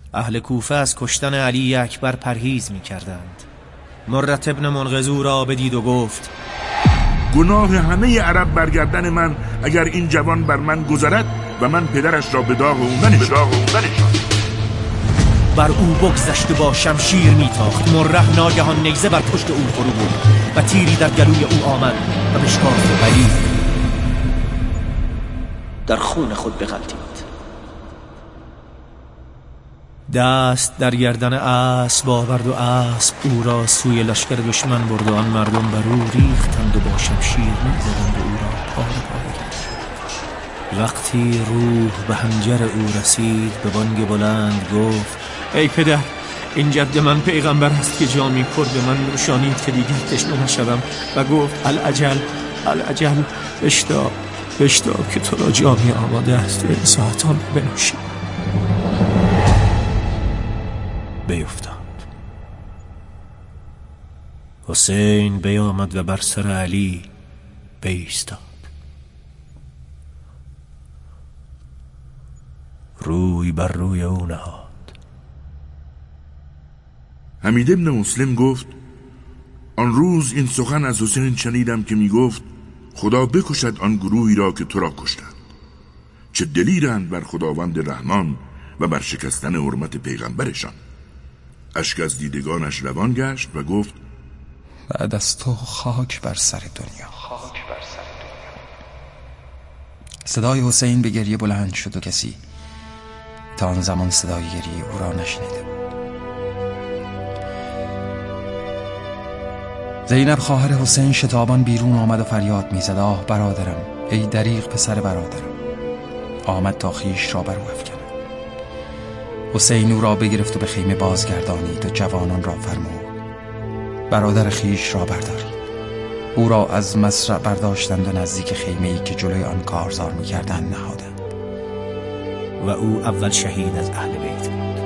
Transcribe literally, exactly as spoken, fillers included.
اهل کوفه از کشتن علی اکبر پرهیز می کردند. مرت ابن منقذو را بدید و گفت گناه همه عرب برگردن من اگر این جوان بر من گذرد و من پدرش را به داغ او ننشان. بر او بگذشت و با شمشیر میتاخت. مره ناگهان نیزه بر پشت او فرو برد و تیری در گلوی او آمد و بشکافت. علی در خون خود بغلتید. دست در گردن اسب آورد و اسب او را سوی لشکر دشمن برد و آن مردم بر او ریختند و با شمشیر می‌زدند و او را پاره پاره کردند. وقتی روح به حنجر او رسید به بانگ بلند گفت ای پدر، این جد من پیغمبر است که جامی پر به من نوشانید که دیگر تشنه نشوم و گفت العجل العجل، بشتاب بشتاب که تو را جامی آماده است و این ساعتان بنوشی. بیفتاد. حسین بیامد و بر سر علی بایستاد. روی بر روی او نهاد. حمید ابن مسلم گفت آن روز این سخن از حسین شنیدم که می گفت خدا بکشد آن گروهی را که تو را کشتند. چه دلیرند بر خداوند رحمان و بر شکستن حرمت پیغمبرشان. اشک از دیدگانش روان گشت و گفت بعد از تو خاک بر سر دنیا. خاک بر سر دنیا. صدای حسین به گریه بلند شد و کسی تا آن زمان صدای گریه او را نشنیده بود. زینب خواهر حسین شتابان بیرون آمد و فریاد می‌زد آه برادرم، ای دریغ پسر برادرم. آمد تا خیش را بر او افکند. حسین او را بگرفت و به خیمه بازگردانید و جوانان را فرمود برادر خیش را بردارید. او را از مصرع برداشتند و نزدیک خیمه‌ای که جلوی آن کارزار می‌کردند نهادند و او اول شهید از اهل بیت.